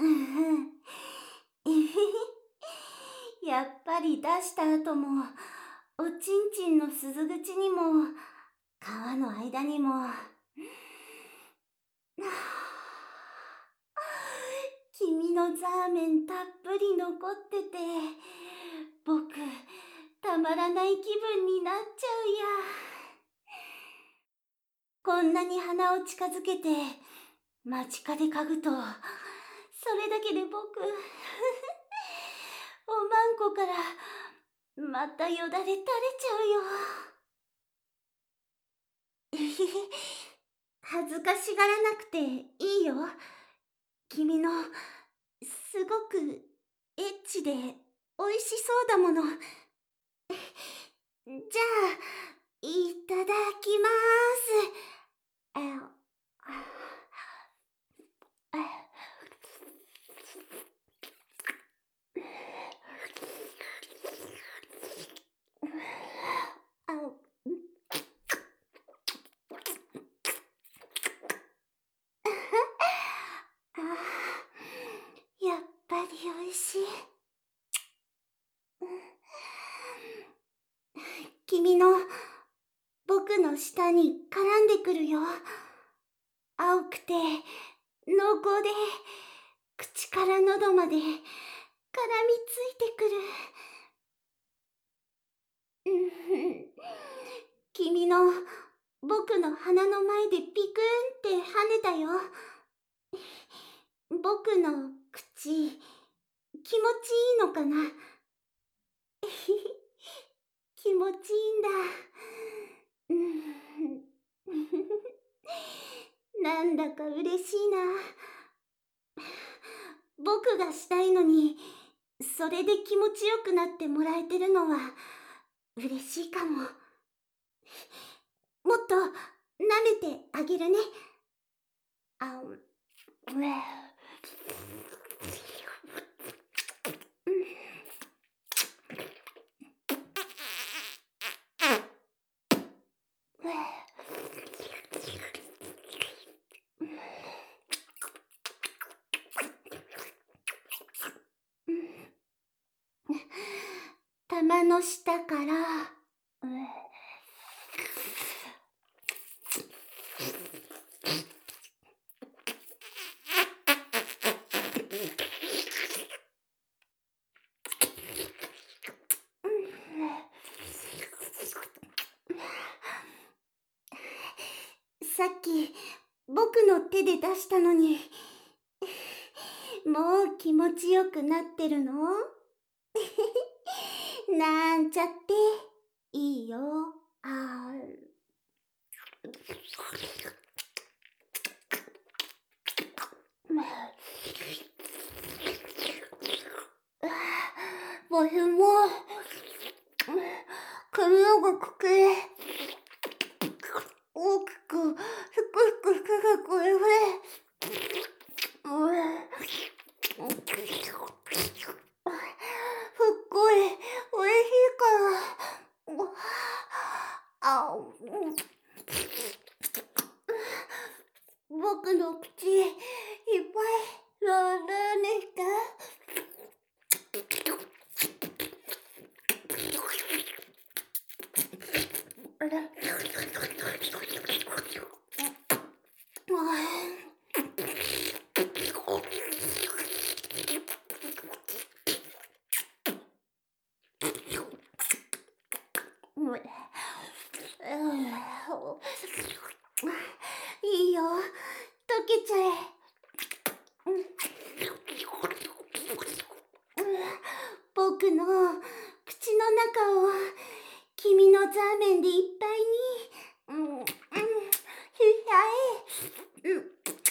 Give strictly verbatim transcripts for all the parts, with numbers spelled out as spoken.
うんやっぱり出した後も、おちんちんの鈴口にも、皮の間にも、君のザーメンたっぷり残ってて、僕、たまらない気分になっちゃうや。こんなに鼻を近づけて、間近で嗅ぐと、それだけで僕、おまんこから、またよだれ垂れちゃうよ。えへへ、恥ずかしがらなくていいよ。君の、すごく、エッチで、おいしそうだもの。じゃあ、いただきまーす。ああああやっぱりおいしい。君の、僕の舌に絡んでくるよ。青くて、濃厚で、口から喉まで、絡みついてくる。うん君の、僕の鼻の前でピクンって跳ねたよ。僕の口、気持ちいいのかな。気持ちいいんだ。うんなんだか嬉しいな。僕がしたいのに、それで気持ちよくなってもらえてるのは、嬉しいかも。もっと、舐めてあげるね。あ、う玉の下から、さっき僕の手で出したのに、もう気持ちよくなってるのなんちゃっていいよ。あわしも髪の毛くくれ大きくふくふくふくふくれふふっこりおいしいからあ僕の口いっぱい触るんですか。いいよ、溶けちゃえ。僕の口の中を君のザーメンでいっぱいに、うん、うん、しちゃえ。うん、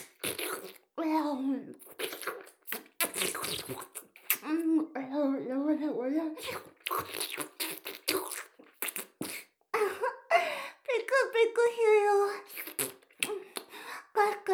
ピクピクするよ。かく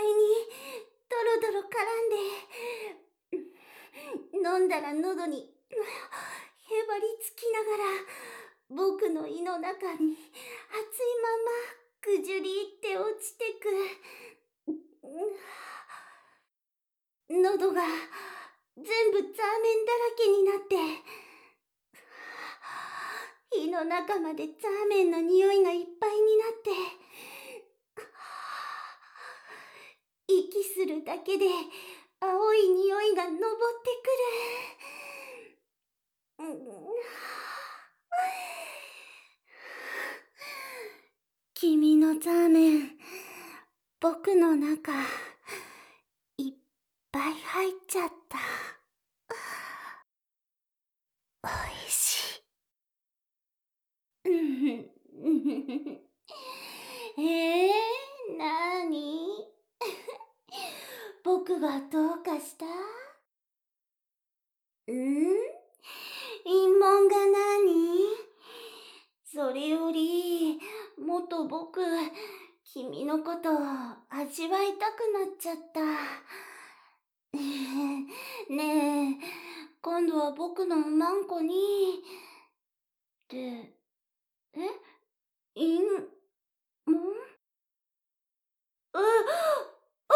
にドロドロ絡んで、飲んだら喉にへばりつきながら僕の胃の中に熱いままぐじゅりって落ちてく。喉が全部ザーメンだらけになって、胃の中までザーメンの匂いがいっぱいになって、息するだけで青い匂いが昇ってくる。君のザーメン、僕の中いっぱい入っちゃった。おいしい。えー、なーに僕がどうかした？ん？陰謀が何？それより、もっと僕、君のこと味わいたくなっちゃった。ねえ、今度は僕のマンコに、って、え？陰謀？う、あ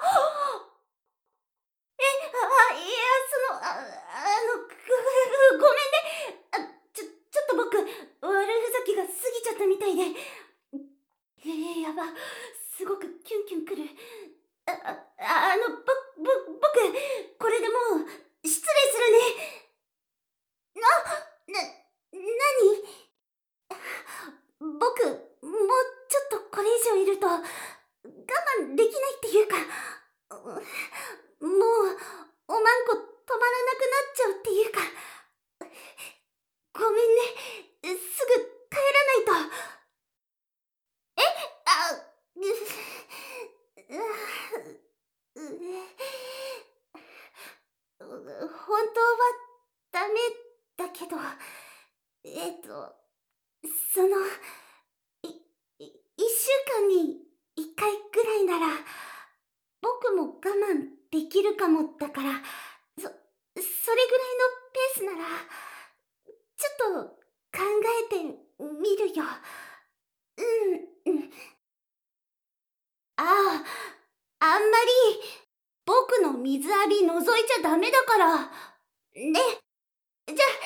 え、あ、いや、その、あ、あの、ご、ごめんね。あ、ちょ、ちょっと僕、悪ふざけが過ぎちゃったみたいで。え、やば、すごくキュンキュンくる。あ、あ、あの、ぼ、ぼ、僕、これでもう、失礼するね。な、な、なに？僕、もうちょっとこれ以上いると、我慢できないっていうか、もう、おまんこ止まらなくなっちゃうっていうか、ごめんね、すぐ帰らないと。え？あ、う、う、う、う、本当はダメだけど、えっと、その、い、い、一週間に一回ぐらいなら、僕も我慢できるかもだから、そ、それぐらいのペースなら、ちょっと考えてみるよ。うん、うん。ああ、あんまり、僕の水浴び覗いちゃダメだから。ね。じゃ、